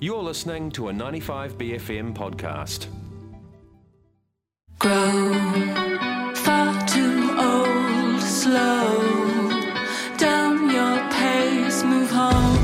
You're listening to a 95BFM podcast. Grow far too old, slow down your pace, move home.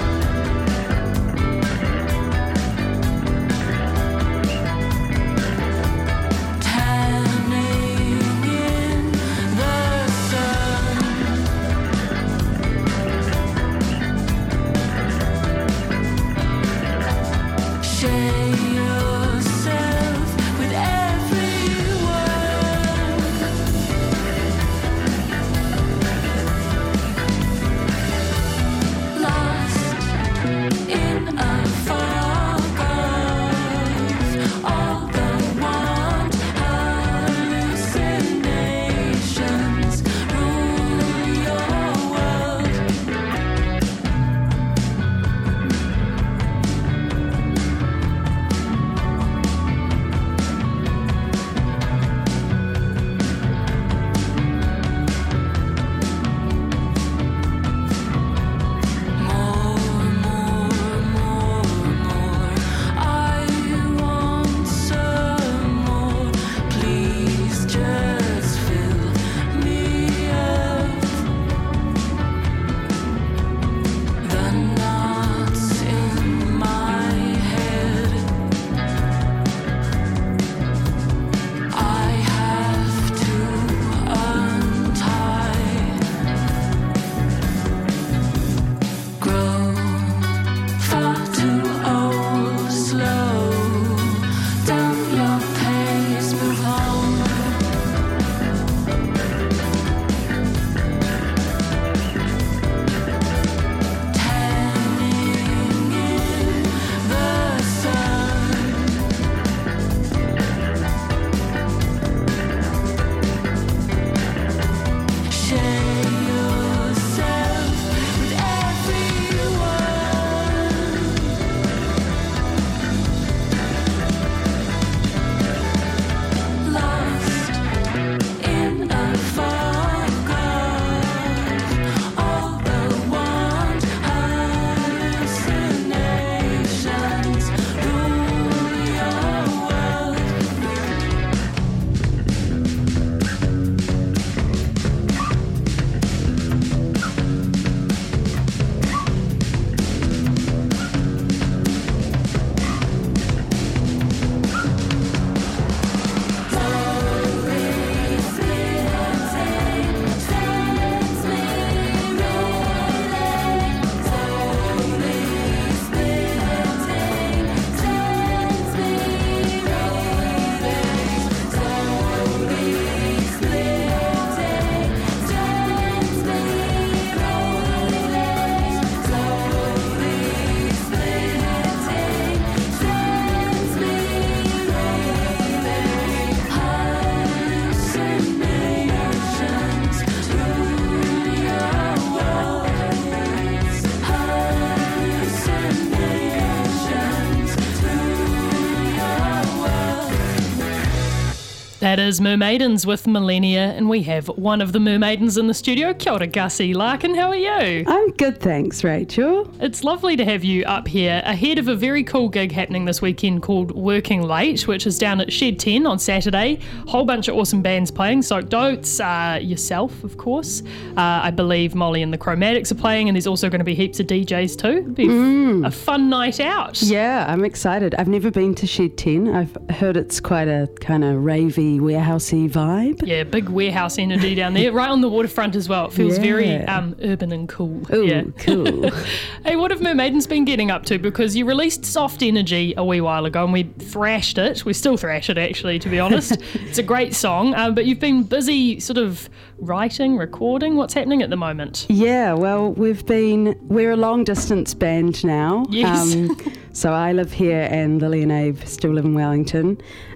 That is Mermaidens with Millennia, and we have one of the Mermaidens in the studio. Kia ora, Gussie Larkin, how are you? I'm good, thanks, Rachel. It's lovely to have you up here ahead of a very cool gig happening this weekend called Working Late, which is down at Shed 10 on Saturday. Whole bunch of awesome bands playing, Soaked Oats, yourself, of course. I believe Molly and the Chromatics are playing, and there's also going to be heaps of DJs too. It'll be a fun night out. Yeah, I'm excited. I've never been to Shed 10. I've heard it's quite a kind of ravey, warehousey vibe. Yeah, big warehouse energy down there, right on the waterfront as well. It feels very urban and cool. Ooh, yeah. Cool. Hey, what have Mermaidens been getting up to? Because you released Soft Energy a wee while ago and we thrashed it. We still thrash it, actually, to be honest. It's a great song, but you've been busy sort of writing, recording. What's happening at the moment? Yeah, well, we're a long distance band now. Yes. So I live here and Lily and Abe still live in Wellington.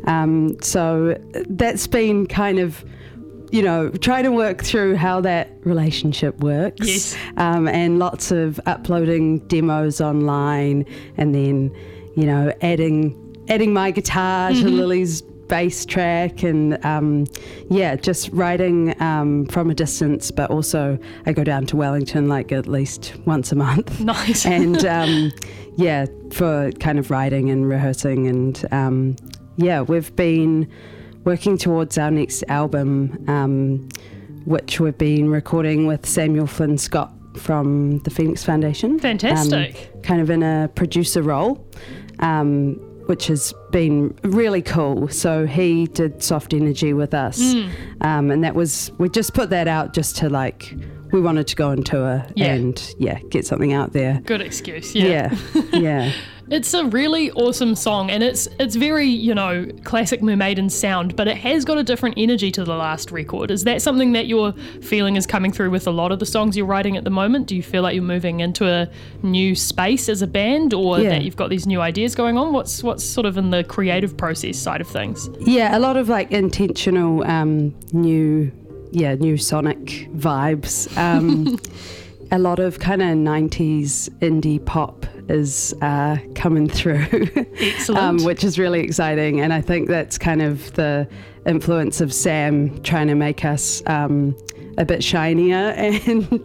So that's been kind of, you know, trying to work through how that relationship works. Yes. And lots of uploading demos online and then, you know, adding my guitar to Lily's bass track and just writing from a distance, but also I go down to Wellington like at least once a month. Nice. And for kind of writing and rehearsing, and we've been working towards our next album, which we've been recording with Samuel Flynn Scott from the Phoenix Foundation. Fantastic. Kind of in a producer role, which has been really cool. So he did Soft Energy with us, and that was, we just put that out just to we wanted to go on tour and get something out there. Good excuse. Yeah. It's a really awesome song, and it's very, classic Mermaiden sound, but it has got a different energy to the last record. Is that something that you're feeling is coming through with a lot of the songs you're writing at the moment? Do you feel like you're moving into a new space as a band, or that you've got these new ideas going on? What's sort of in the creative process side of things? Yeah, a lot of intentional new sonic vibes. A lot of kind of 90s indie pop is coming through. Excellent. Which is really exciting, and I think that's kind of the influence of Sam trying to make us a bit shinier and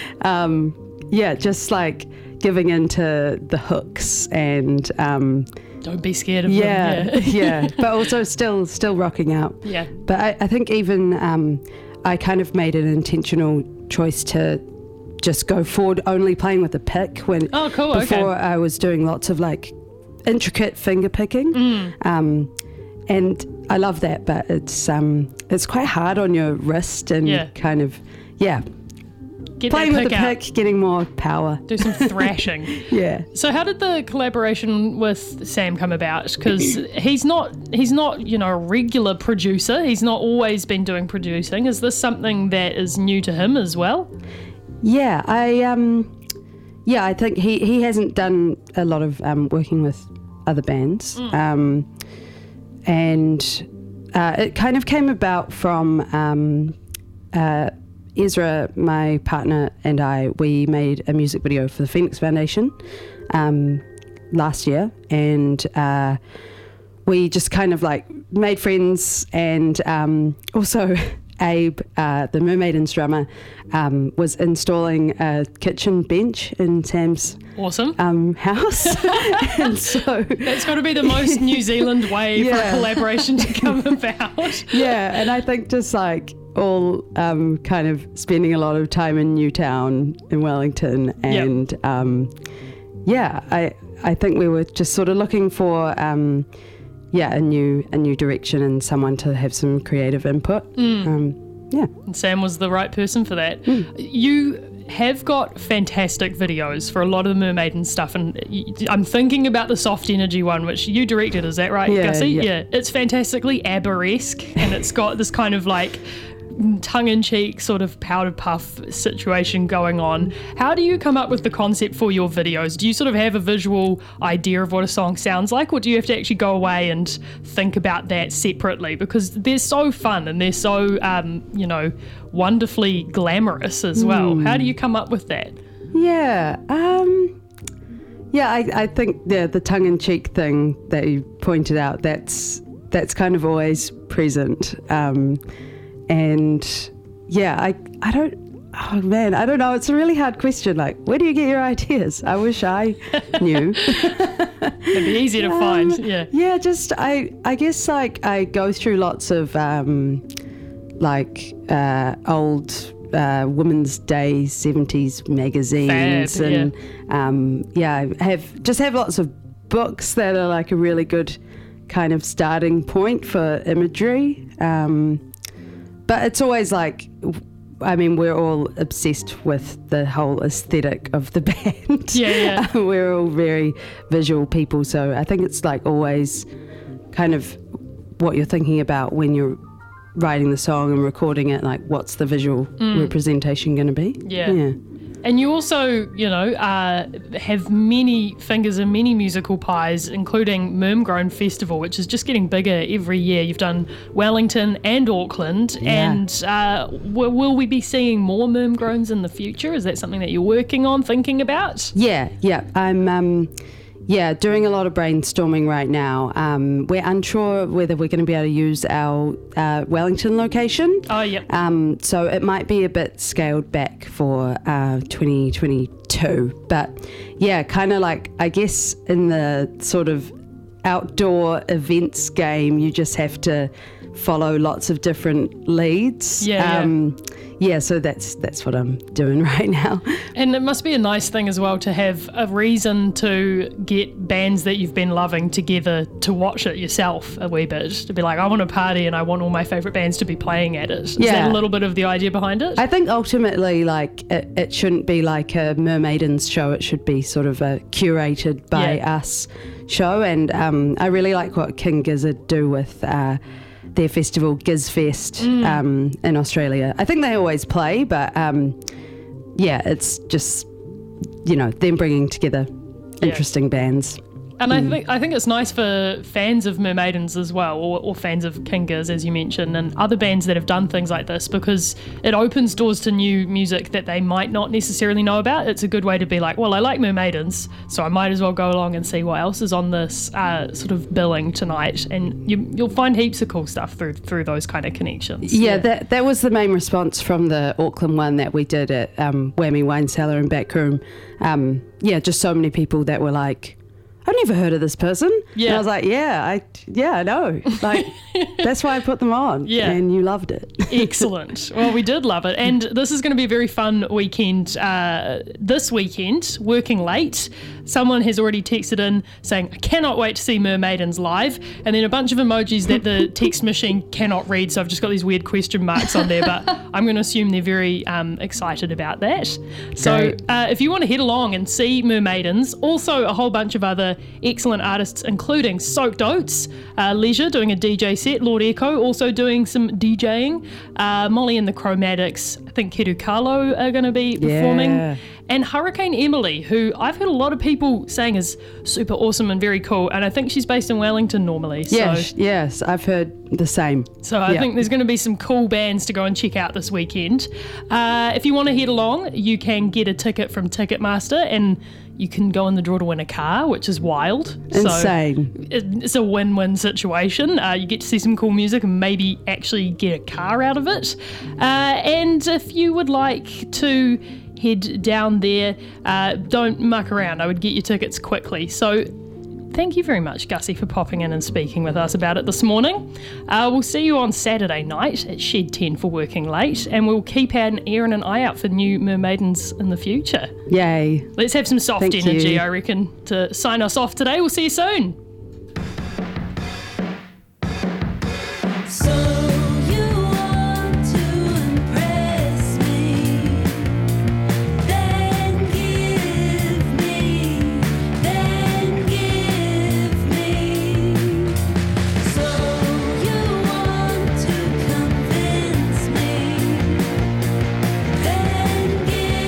just giving into the hooks and don't be scared of them. But also still rocking out. Yeah. But I think even I kind of made an intentional choice to just go forward only playing with a pick before I was doing lots of intricate finger picking, and I love that, but it's quite hard on your wrist and kind of Get playing that with pick the out. pick, getting more power. Do some thrashing. Yeah. So how did the collaboration with Sam come about? Because he's not a regular producer. He's not always been doing producing. Is this something that is new to him as well? Yeah, I think he hasn't done a lot of working with other bands, and it kind of came about from Ezra, my partner, and we made a music video for the Phoenix Foundation last year, and we just kind of made friends, and also Abe, the Mermaiden's drummer, was installing a kitchen bench in Sam's house. And so that's got to be the most New Zealand way for a collaboration to come about. Yeah, and I think just all kind of spending a lot of time in Newtown in Wellington, and I think we were just sort of looking for a new direction and someone to have some creative input. And Sam was the right person for that. You have got fantastic videos for a lot of the Mermaiden stuff, and I'm thinking about the Soft Energy one, which you directed. Is that right, Gussie? Yeah, it's fantastically ABBA-esque, and it's got this kind of tongue-in-cheek sort of powder puff situation going on. How do you come up with the concept for your videos? Do you sort of have a visual idea of what a song sounds like, or do you have to actually go away and think about that separately? Because they're so fun and they're so wonderfully glamorous as well. How do you come up with that? I think the tongue-in-cheek thing that you pointed out, that's kind of always present. And I don't know. It's a really hard question. Where do you get your ideas? I wish I knew. It'd be easy to find. Yeah. Yeah. Just I guess I go through lots of old Women's Day 70s magazines. Fab, and I have lots of books that are a really good kind of starting point for imagery. But it's always we're all obsessed with the whole aesthetic of the band. Yeah. We're all very visual people, so I think it's always kind of what you're thinking about when you're writing the song and recording it. What's the visual representation going to be? Yeah. And you also, have many fingers in many musical pies, including Mermgrown Festival, which is just getting bigger every year. You've done Wellington and Auckland. Yeah. And will we be seeing more Mermgrowns in the future? Is that something that you're working on, thinking about? Yeah. I'm doing a lot of brainstorming right now. We're unsure whether we're going to be able to use our Wellington location. Oh, yep. So it might be a bit scaled back for 2022. But yeah, kind of like, I guess in the sort of outdoor events game, you just have to follow lots of different leads. So that's what I'm doing right now. And it must be a nice thing as well to have a reason to get bands that you've been loving together to watch it yourself a wee bit. To be like, I want to party and I want all my favourite bands to be playing at it. Is that a little bit of the idea behind it? I think ultimately, like, it shouldn't be like a Mermaidens show. It should be sort of a curated by us show. And I really like what King Gizzard do with their festival Gizfest in Australia. I think they always play, but it's just, them bringing together interesting bands. And I think it's nice for fans of Mermaidens as well, or fans of King Giz, as you mentioned, and other bands that have done things like this, because it opens doors to new music that they might not necessarily know about. It's a good way to be like, well, I like Mermaidens, so I might as well go along and see what else is on this sort of billing tonight. And you'll find heaps of cool stuff through those kind of connections. Yeah, that was the main response from the Auckland one that we did at Whammy Wine Cellar and Backroom. Just so many people that were like, I've never heard of this person. Yeah. And I was like, I know. Like, that's why I put them on. Yeah. And you loved it. Excellent. Well, we did love it. And this is going to be a very fun weekend. This weekend, working late. Someone has already texted in saying, I cannot wait to see Mermaidens live. And then a bunch of emojis that the text machine cannot read. So I've just got these weird question marks on there. But I'm going to assume they're very excited about that. So if you want to head along and see Mermaidens, also a whole bunch of other excellent artists, including Soaked Oats, Leisure doing a DJ set, Lord Echo also doing some DJing, Molly and the Chromatics, I think Keru Carlo are going to be performing, and Hurricane Emily, who I've heard a lot of people saying is super awesome and very cool, and I think she's based in Wellington normally. Yes, I've heard the same. So I think there's going to be some cool bands to go and check out this weekend. If you want to head along, you can get a ticket from Ticketmaster, and you can go in the draw to win a car, which is wild. Insane. So it's a win-win situation. You get to see some cool music and maybe actually get a car out of it. And if you would like to head down there, don't muck around. I would get your tickets quickly. So thank you very much, Gussie, for popping in and speaking with us about it this morning. We'll see you on Saturday night at Shed 10 for Working Late, and we'll keep an ear and an eye out for new Mermaidens in the future. Yay. Let's have some soft energy, I reckon, to sign us off today. We'll see you soon.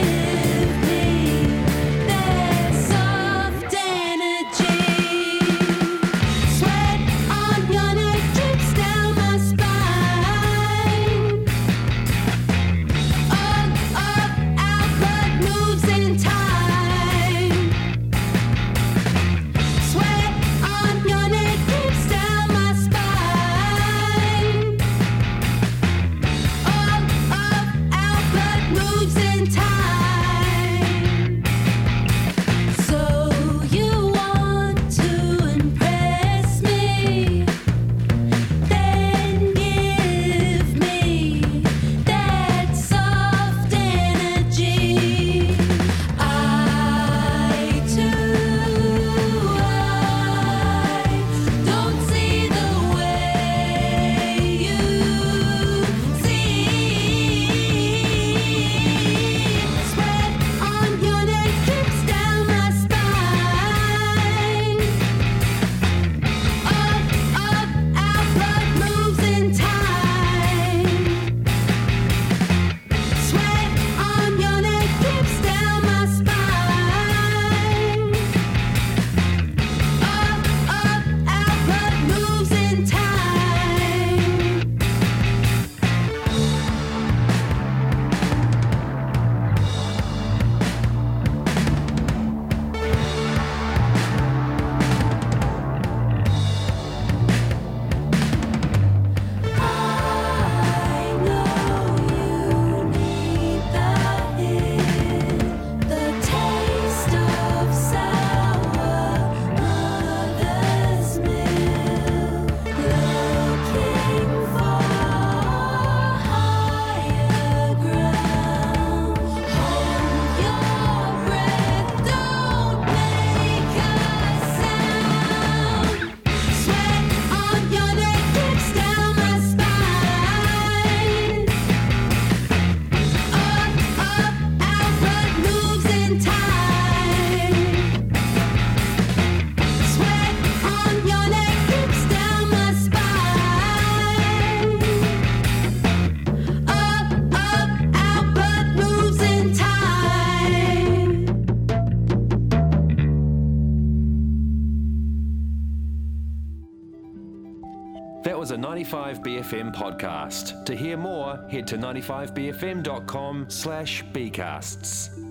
Soft energy. was a 95BFM podcast. To hear more, head to 95bfm.com/bcasts.